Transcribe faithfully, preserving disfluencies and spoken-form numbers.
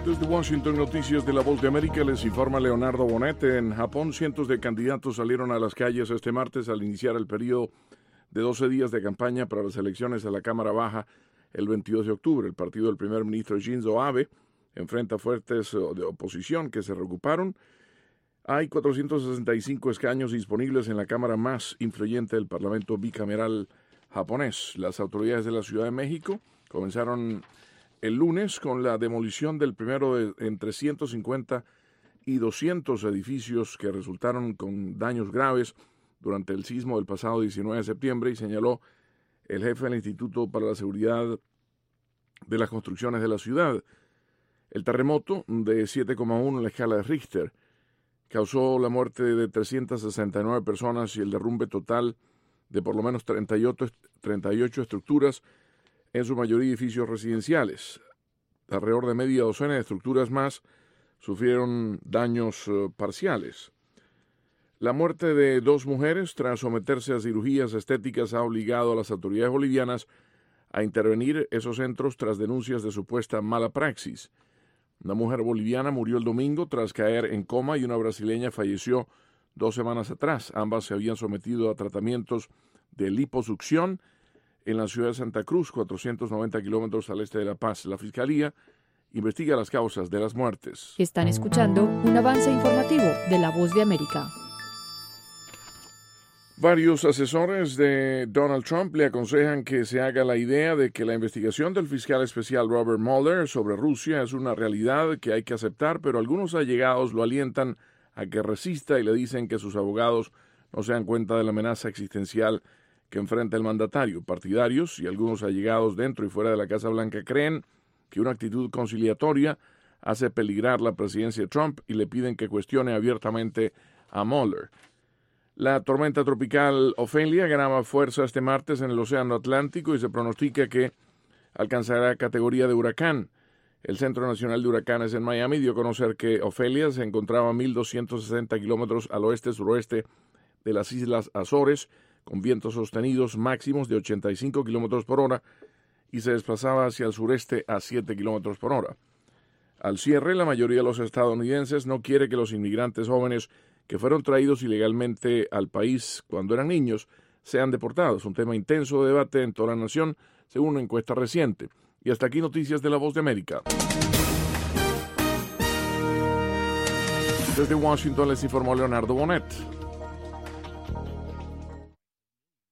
Desde Washington, Noticias de la Voz de América, les informa Leonardo Bonet. En Japón, cientos de candidatos salieron a las calles este martes al iniciar el periodo de doce días de campaña para las elecciones a la Cámara Baja el veintidós de octubre. El partido del primer ministro Shinzo Abe enfrenta fuertes de oposición que se reocuparon. Hay cuatrocientos sesenta y cinco escaños disponibles en la Cámara más influyente del Parlamento bicameral japonés. Las autoridades de la Ciudad de México comenzaron el lunes con la demolición del primero de entre ciento cincuenta y doscientos edificios que resultaron con daños graves durante el sismo del pasado diecinueve de septiembre, y señaló el jefe del Instituto para la Seguridad de las Construcciones de la ciudad. El terremoto de siete coma uno en la escala de Richter causó la muerte de trescientas sesenta y nueve personas y el derrumbe total de por lo menos treinta y ocho, treinta y ocho estructuras, en su mayoría edificios residenciales. Alrededor de media docena de estructuras más sufrieron daños uh, parciales. La muerte de dos mujeres tras someterse a cirugías estéticas ha obligado a las autoridades bolivianas a intervenir esos centros tras denuncias de supuesta mala praxis. Una mujer boliviana murió el domingo tras caer en coma y una brasileña falleció dos semanas atrás. Ambas se habían sometido a tratamientos de liposucción en la ciudad de Santa Cruz, cuatrocientos noventa kilómetros al este de La Paz. La Fiscalía investiga las causas de las muertes. Están escuchando un avance informativo de La Voz de América. Varios asesores de Donald Trump le aconsejan que se haga la idea de que la investigación del fiscal especial Robert Mueller sobre Rusia es una realidad que hay que aceptar, pero algunos allegados lo alientan a que resista y le dicen que sus abogados no se dan cuenta de la amenaza existencial que enfrenta el mandatario. Partidarios y algunos allegados dentro y fuera de la Casa Blanca creen que una actitud conciliatoria hace peligrar la presidencia de Trump y le piden que cuestione abiertamente a Mueller. La tormenta tropical Ofelia ganaba fuerza este martes en el Océano Atlántico y se pronostica que alcanzará categoría de huracán. El Centro Nacional de Huracanes en Miami dio a conocer que Ofelia se encontraba a mil doscientos sesenta kilómetros al oeste-suroeste de las Islas Azores, con vientos sostenidos máximos de ochenta y cinco kilómetros por hora, y se desplazaba hacia el sureste a siete kilómetros por hora. Al cierre, la mayoría de los estadounidenses no quiere que los inmigrantes jóvenes que fueron traídos ilegalmente al país cuando eran niños sean deportados. Un tema intenso de debate en toda la nación, según una encuesta reciente. Y hasta aquí Noticias de la Voz de América. Desde Washington les informó Leonardo Bonet.